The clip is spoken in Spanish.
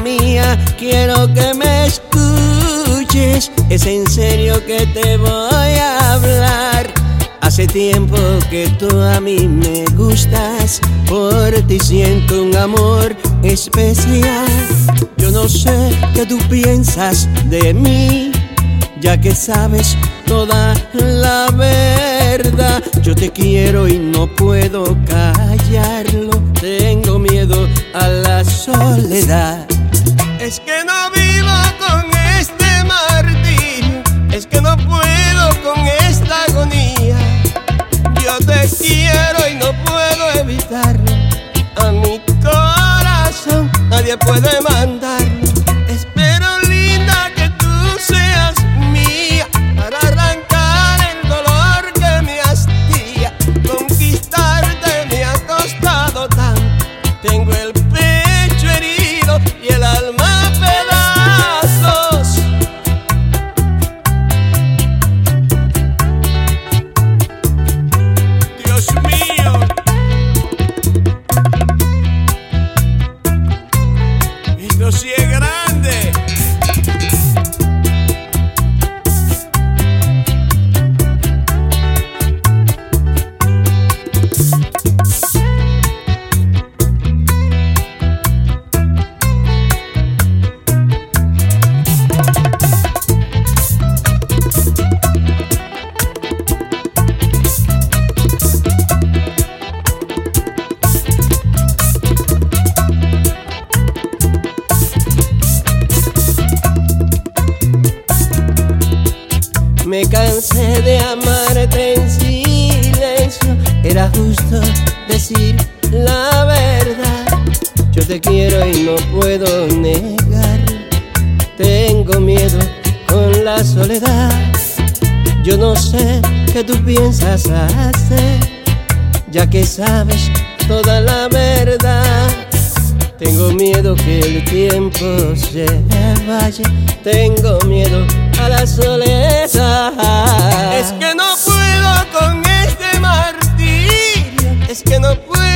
mía, quiero que me escuches. Es en serio que te voy a hablar. Hace tiempo que tú a mí me gustas, por ti siento un amor especial. Yo no sé qué tú piensas de mí, ya que sabes toda la verdad. Yo te quiero y no puedo callarlo, tengo miedo a la soledad. Es que no vivo con este martirio, es que no puedo con esta agonía. Yo te quiero y no puedo evitarlo, a mi corazón nadie puede mandarlo. Espero, linda, que tú seas mía para arrancar el dolor que me hastía. Conquistarte me ha costado tanto, tengo el pecho herido y el alma a pedazos. Dios mío, esto sí es grande. Me cansé de amarte en silencio, era justo decir la verdad. Yo te quiero y no puedo negar, tengo miedo con la soledad. Yo no sé qué tú piensas hacer, ya que sabes toda la verdad. Tengo miedo que el tiempo se vaya, tengo miedo a la soledad. Es que no puedo con este martirio, es que no puedo